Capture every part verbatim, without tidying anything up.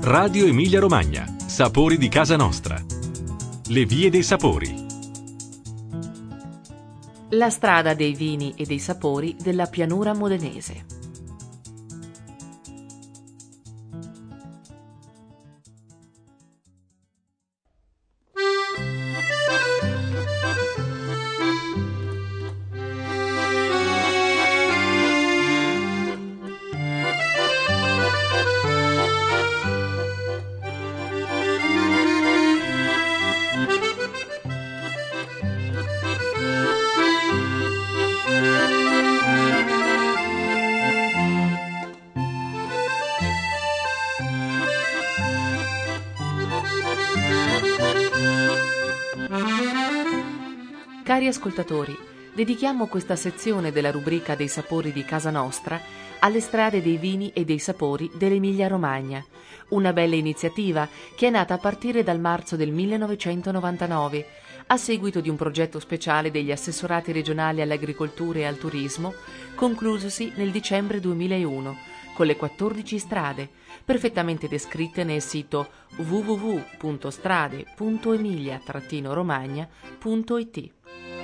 Radio Emilia Romagna. Sapori di casa nostra. Le vie dei sapori. La strada dei vini e dei sapori della pianura modenese. Cari ascoltatori, dedichiamo questa sezione della rubrica dei sapori di casa nostra alle strade dei vini e dei sapori dell'Emilia Romagna, una bella iniziativa che è nata a partire dal marzo del millenovecentonovantanove, a seguito di un progetto speciale degli assessorati regionali all'agricoltura e al turismo, conclusosi nel dicembre duemilauno, con le quattordici strade, perfettamente descritte nel sito w w w punto strade punto emilia romagna punto i t.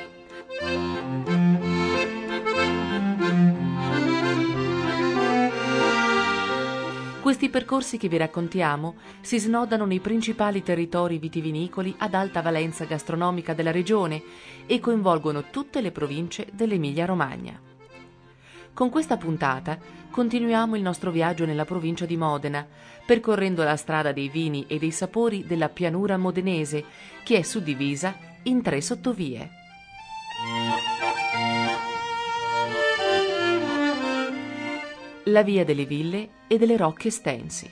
Questi percorsi che vi raccontiamo si snodano nei principali territori vitivinicoli ad alta valenza gastronomica della regione e coinvolgono tutte le province dell'Emilia-Romagna. Con questa puntata continuiamo il nostro viaggio nella provincia di Modena, percorrendo la strada dei vini e dei sapori della pianura modenese, che è suddivisa in tre sottovie. La via delle ville e delle rocche stensi.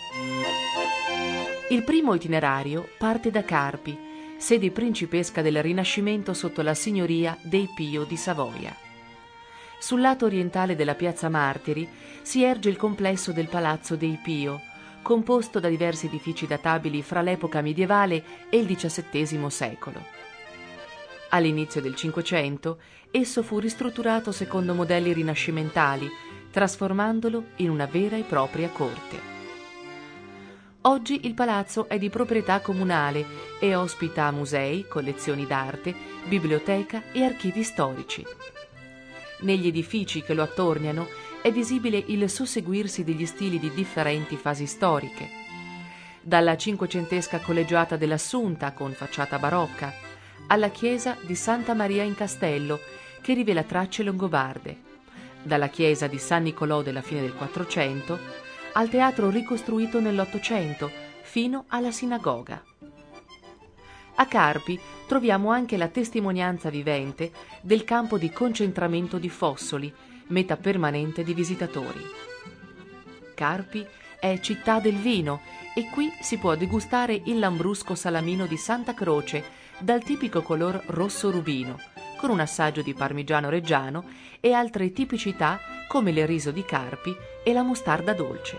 Il primo itinerario parte da Carpi, sede principesca del Rinascimento sotto la signoria dei Pio di Savoia. Sul lato orientale della piazza Martiri si erge il complesso del Palazzo dei Pio, composto da diversi edifici databili fra l'epoca medievale e il diciassettesimo secolo. All'inizio del Cinquecento esso fu ristrutturato secondo modelli rinascimentali, trasformandolo in una vera e propria corte. Oggi il palazzo è di proprietà comunale e ospita musei, collezioni d'arte, biblioteca e archivi storici. Negli edifici che lo attorniano è visibile il susseguirsi degli stili di differenti fasi storiche. Dalla cinquecentesca collegiata dell'Assunta con facciata barocca, alla chiesa di Santa Maria in Castello, che rivela tracce longobarde, dalla chiesa di San Nicolò della fine del Quattrocento al teatro ricostruito nell'Ottocento fino alla sinagoga. A Carpi troviamo anche la testimonianza vivente del campo di concentramento di Fossoli, meta permanente di visitatori. Carpi è città del vino e qui si può degustare il lambrusco salamino di Santa Croce dal tipico color rosso rubino, con un assaggio di parmigiano reggiano e altre tipicità come il riso di Carpi e la mostarda dolce.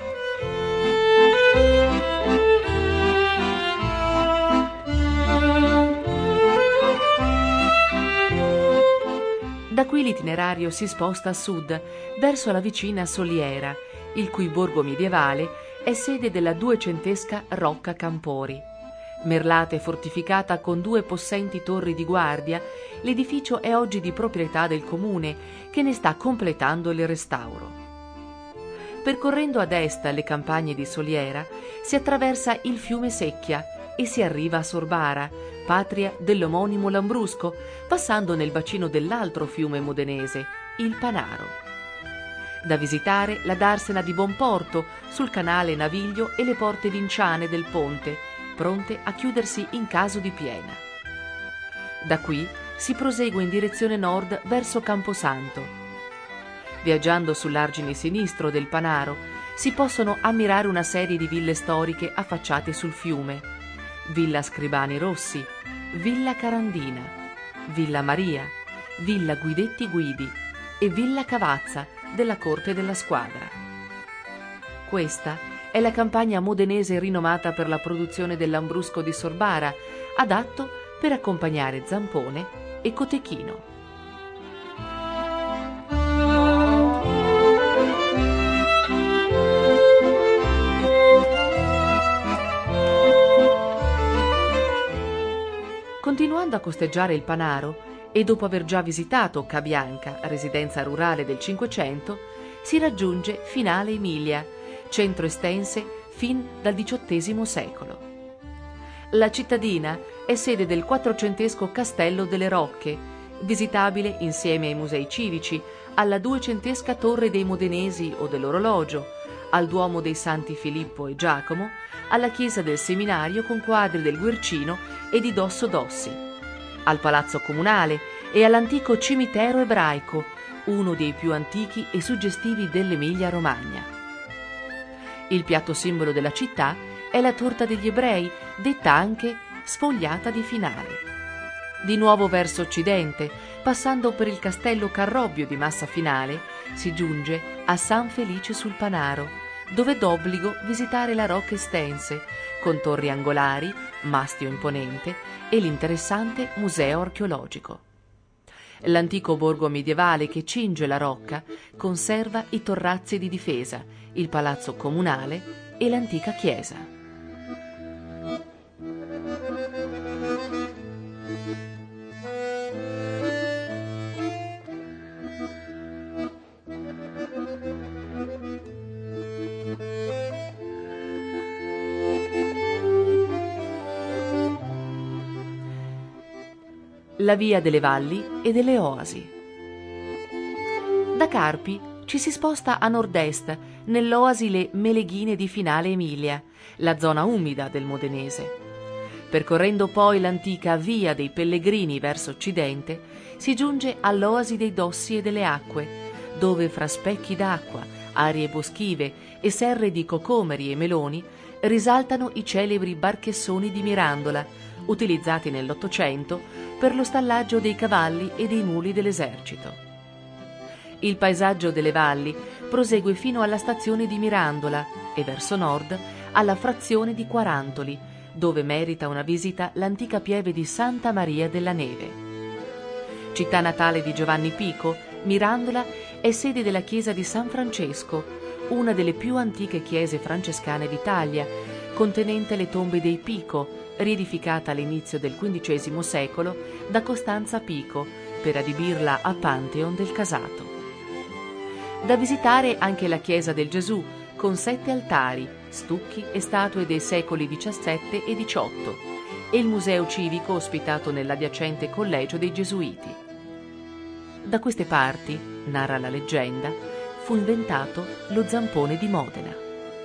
Da qui l'itinerario si sposta a sud, verso la vicina Soliera, il cui borgo medievale è sede della duecentesca Rocca Campori. Merlata e fortificata con due possenti torri di guardia, l'edificio è oggi di proprietà del comune, che ne sta completando il restauro. Percorrendo ad est le campagne di Soliera, si attraversa il fiume Secchia e si arriva a Sorbara, patria dell'omonimo Lambrusco, passando nel bacino dell'altro fiume modenese, il Panaro. Da visitare la darsena di Bonporto sul canale Naviglio e le porte vinciane del ponte, pronte a chiudersi in caso di piena. Da qui si prosegue in direzione nord verso Camposanto. Viaggiando sull'argine sinistro del Panaro si possono ammirare una serie di ville storiche affacciate sul fiume: Villa Scribani Rossi, Villa Carandina, Villa Maria, Villa Guidetti Guidi e Villa Cavazza della Corte della Squadra. Questa è la campagna modenese rinomata per la produzione del lambrusco di Sorbara, adatto per accompagnare zampone e cotechino. Iniziando a costeggiare il Panaro e dopo aver già visitato Cabianca, residenza rurale del Cinquecento, si raggiunge Finale Emilia, centro estense fin dal diciottesimo secolo. La cittadina è sede del quattrocentesco Castello delle Rocche, visitabile insieme ai musei civici, alla duecentesca Torre dei Modenesi o dell'Orologio, al Duomo dei Santi Filippo e Giacomo, alla chiesa del Seminario con quadri del Guercino e di Dosso Dossi, al Palazzo Comunale e all'antico cimitero ebraico, uno dei più antichi e suggestivi dell'Emilia-Romagna. Il piatto simbolo della città è la torta degli ebrei, detta anche sfogliata di Finale. Di nuovo verso occidente, passando per il castello Carrobbio di Massa Finale, si giunge a San Felice sul Panaro, dove è d'obbligo visitare la Rocca Estense, con torri angolari, mastio imponente e l'interessante museo archeologico. L'antico borgo medievale che cinge la rocca conserva i torrazzi di difesa, il palazzo comunale e l'antica chiesa. La via delle valli e delle oasi. Da Carpi ci si sposta a nord-est, nell'oasi Le Meleghine di Finale Emilia, la zona umida del Modenese. Percorrendo poi l'antica via dei Pellegrini verso occidente, si giunge all'oasi dei Dossi e delle Acque, dove fra specchi d'acqua, arie boschive e serre di cocomeri e meloni risaltano i celebri barchessoni di Mirandola, utilizzati nell'Ottocento per lo stallaggio dei cavalli e dei muli dell'esercito. Il paesaggio delle valli prosegue fino alla stazione di Mirandola e verso nord alla frazione di Quarantoli, dove merita una visita l'antica pieve di Santa Maria della Neve. Città natale di Giovanni Pico, Mirandola è sede della chiesa di San Francesco, una delle più antiche chiese francescane d'Italia, contenente le tombe dei Pico, riedificata all'inizio del quindicesimo secolo da Costanza Pico per adibirla a Pantheon del Casato. Da visitare anche la chiesa del Gesù, con sette altari, stucchi e statue dei secoli diciassette e diciotto, e il museo civico ospitato nell'adiacente collegio dei Gesuiti. Da queste parti, narra la leggenda, fu inventato lo zampone di Modena.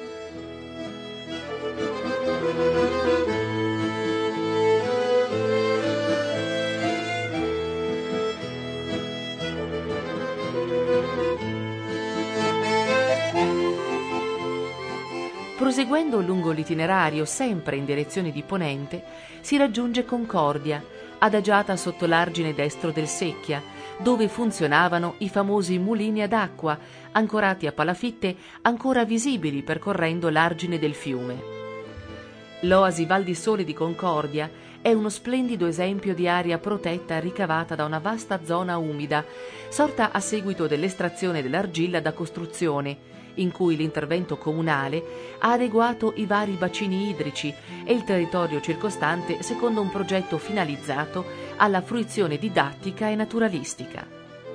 Proseguendo lungo l'itinerario, sempre in direzione di ponente, si raggiunge Concordia, adagiata sotto l'argine destro del Secchia, dove funzionavano i famosi mulini ad acqua, ancorati a palafitte ancora visibili percorrendo l'argine del fiume. L'oasi Val di Sole di Concordia è uno splendido esempio di area protetta ricavata da una vasta zona umida, sorta a seguito dell'estrazione dell'argilla da costruzione, in cui l'intervento comunale ha adeguato i vari bacini idrici e il territorio circostante secondo un progetto finalizzato alla fruizione didattica e naturalistica.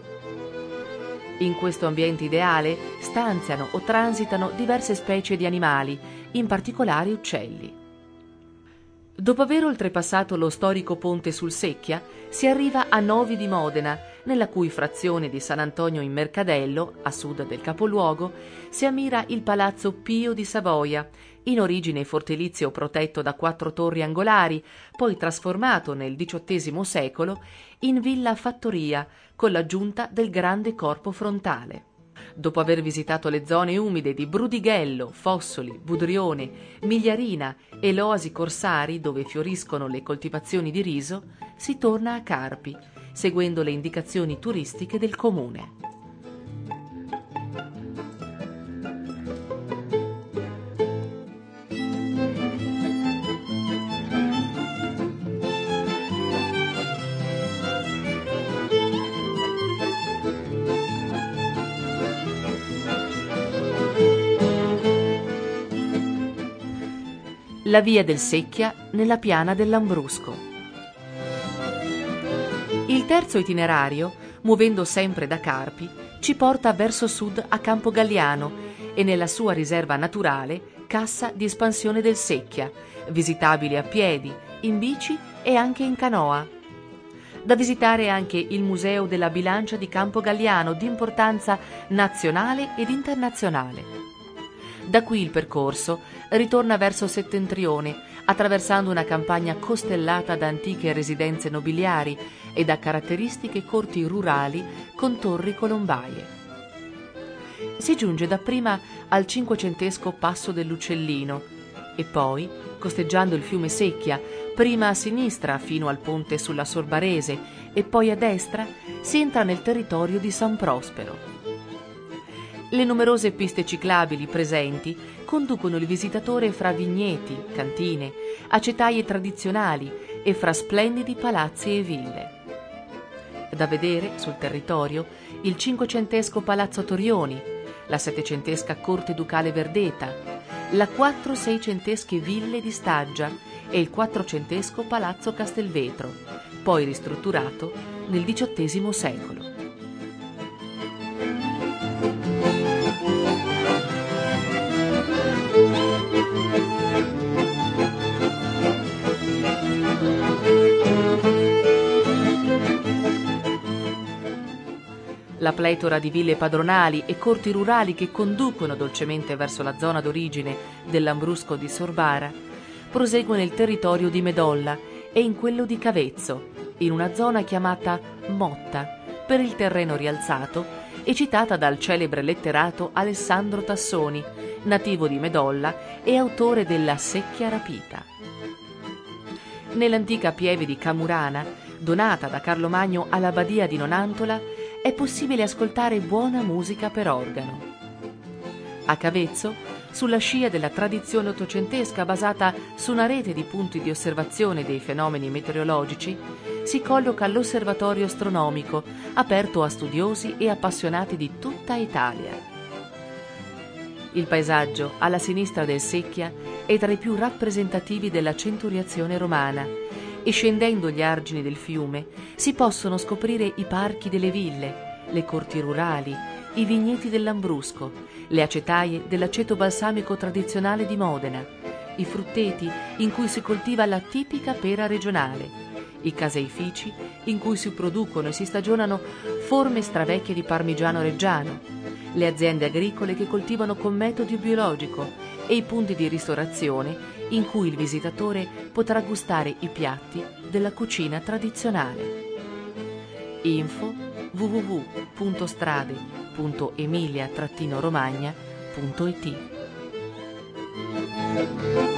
In questo ambiente ideale stanziano o transitano diverse specie di animali, in particolare uccelli. Dopo aver oltrepassato lo storico ponte sul Secchia, si arriva a Novi di Modena, nella cui frazione di San Antonio in Mercadello, a sud del capoluogo, si ammira il Palazzo Pio di Savoia, in origine fortilizio protetto da quattro torri angolari, poi trasformato nel diciottesimo secolo in villa fattoria, con l'aggiunta del grande corpo frontale. Dopo aver visitato le zone umide di Brudighello, Fossoli, Budrione, Migliarina e l'oasi Corsari, dove fioriscono le coltivazioni di riso, si torna a Carpi, seguendo le indicazioni turistiche del comune. La via del Secchia nella piana del Lambrusco. Il terzo itinerario, muovendo sempre da Carpi, ci porta verso sud a Campo Galliano e nella sua riserva naturale Cassa di Espansione del Secchia, visitabile a piedi, in bici e anche in canoa. Da visitare anche il Museo della Bilancia di Campo Galliano, di importanza nazionale ed internazionale. Da qui il percorso ritorna verso settentrione, attraversando una campagna costellata da antiche residenze nobiliari e da caratteristiche corti rurali con torri colombaie. Si giunge dapprima al cinquecentesco Passo dell'Uccellino e poi, costeggiando il fiume Secchia, prima a sinistra fino al ponte sulla Sorbarese e poi a destra, si entra nel territorio di San Prospero. Le numerose piste ciclabili presenti conducono il visitatore fra vigneti, cantine, acetaie tradizionali e fra splendidi palazzi e ville. Da vedere sul territorio il cinquecentesco Palazzo Torioni, la settecentesca Corte Ducale Verdeta, la quattro seicentesche ville di Staggia e il quattrocentesco Palazzo Castelvetro, poi ristrutturato nel diciottesimo secolo. La pletora di ville padronali e corti rurali che conducono dolcemente verso la zona d'origine del Lambrusco di Sorbara prosegue nel territorio di Medolla e in quello di Cavezzo, in una zona chiamata Motta, per il terreno rialzato e citata dal celebre letterato Alessandro Tassoni, nativo di Medolla e autore della Secchia rapita. Nell'antica pieve di Camurana, donata da Carlo Magno all'abbadia di Nonantola, è possibile ascoltare buona musica per organo. A Cavezzo, sulla scia della tradizione ottocentesca basata su una rete di punti di osservazione dei fenomeni meteorologici, si colloca l'osservatorio astronomico, aperto a studiosi e appassionati di tutta Italia. Il paesaggio, alla sinistra del Secchia, è tra i più rappresentativi della centuriazione romana, e scendendo gli argini del fiume si possono scoprire i parchi delle ville, le corti rurali, i vigneti del Lambrusco, le acetaie dell'aceto balsamico tradizionale di Modena, i frutteti in cui si coltiva la tipica pera regionale, i caseifici in cui si producono e si stagionano forme stravecchie di parmigiano reggiano, le aziende agricole che coltivano con metodo biologico e i punti di ristorazione in cui il visitatore potrà gustare i piatti della cucina tradizionale. Info w w w punto strade punto emilia romagna punto it